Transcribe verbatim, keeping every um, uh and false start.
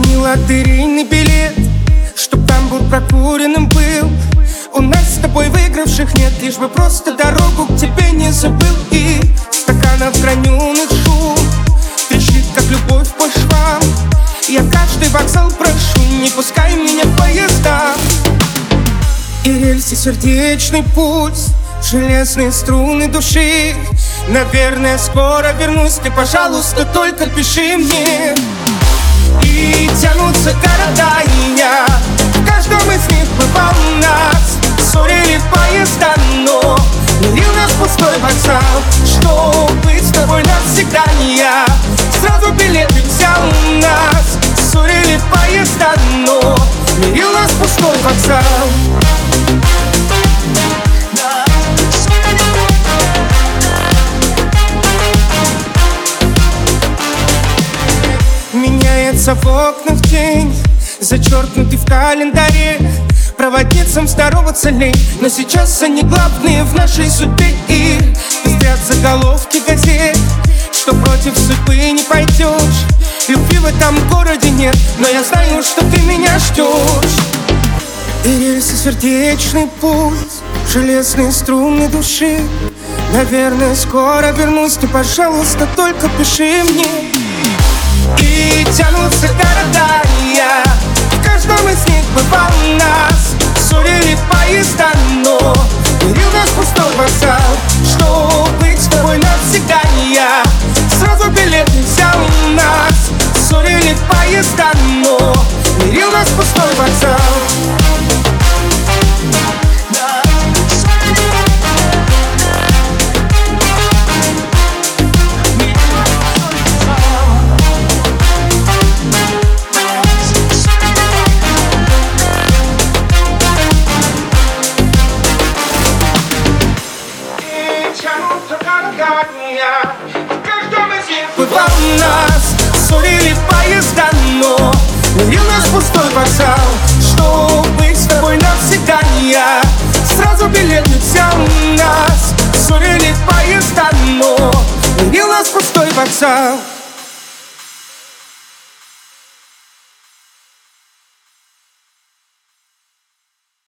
не лотерейный билет, чтоб там был прокуренным был. У нас с тобой выигравших нет, лишь бы просто дорогу к тебе не забыл. И стаканов граненых шум трещит, как любовь по швам. Я каждый вокзал прошу, не пускай меня в поезда. И рельсы сердечный пульс, железные струны души. Наверное, скоро вернусь, ты, пожалуйста, только пиши мне. И тянутся города, и я в каждом из них бывал у нас. Ссорили поезда, но мирил нас пустой вокзал. Что быть с тобой навсегда не я, сразу билеты взял у нас. Ссорили поезда, но мирил нас пустой вокзал. Меняется в окнах тень, зачеркнутый в календаре. Проводницам здороваться лень, но сейчас они главные в нашей судьбе. И пестрят заголовки газет, что против судьбы не пойдешь. Любви в этом городе нет, но я знаю, что ты меня ждешь. И рельсы сердечный пульс, железные струны души. Наверное, скоро вернусь, ты, пожалуйста, только пиши мне. И тянутся города, и я в каждом из них бывал у нас. Ссорили поезда, но мирил нас пустой вокзал. Что быть с тобой навсегда не я, сразу билеты взял у нас. Ссорили поезда, но мирил нас пустой вокзал. Бывал у нас, ссорили поезда, но мирил нас пустой вокзал. Что быть с тобой навсегда не я, сразу билеты взял у нас. Ссорили поезда, но мирил нас пустой вокзал.